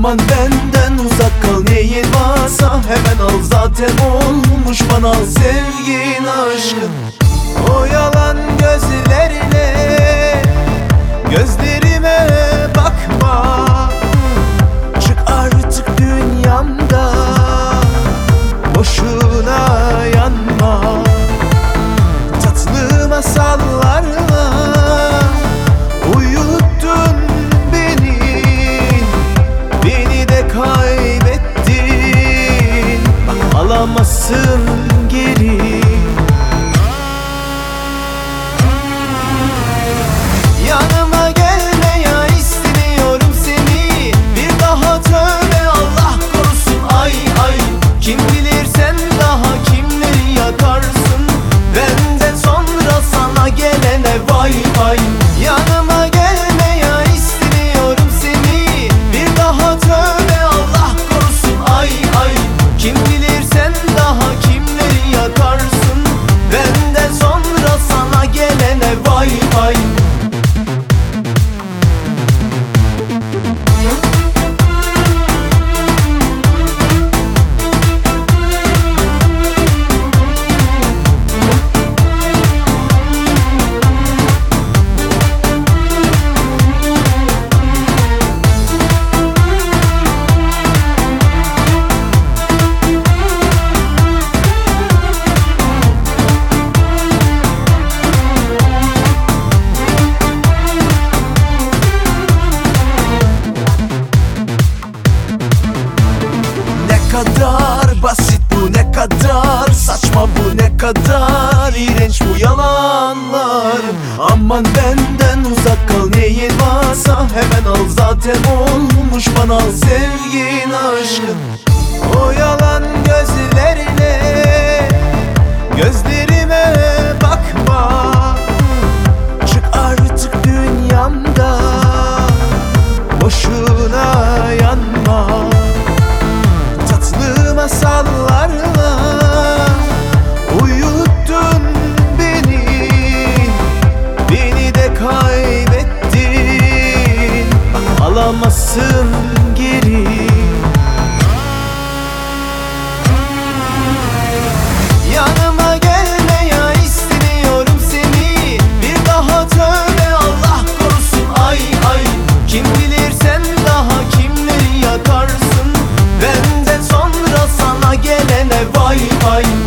Aman benden uzak kal, neyin varsa hemen al. Zaten olmuş bana sevgin aşkın. O yalan gözlerine, gözlerime bakma. Çık artık dünyamda, boşuna yanma. Tatlı masallarla uyuttun beni, beni de kaybettin. Bak alamazsın geri. Yanıma gelme ya, istemiyorum seni. Bir daha tövbe, Allah korusun, ay ay. Kim bilir sen daha kimleri yakarsın. Benden sonra sana gelene vay vay. Yanıma gelme ya, istemiyorum seni. Bir daha tövbe, Allah korusun, ay ay. Kim bilir sen daha kimleri yakarsın. Benden sonra sana gelene vay vay. Ne kadar basit bu, ne kadar saçma bu, ne kadar iğrenç bu yalanlar. Aman benden uzak kal, neyin varsa hemen al. Zaten olmuş bana sevgin aşkın. O yalan gözlerine, gözlerime bakma. Çık artık dünyamda, boşuna yanma. Tatlı masallarla uyuttun beni, beni de kaybettin. Bak alamazsın geri. Yanıma gelme ya, istemiyorum seni. Bir daha tövbe, Allah korusun, ay ay. Kim bilir sen daha kimleri yakarsın. Benden sonra sana gelene vay vay.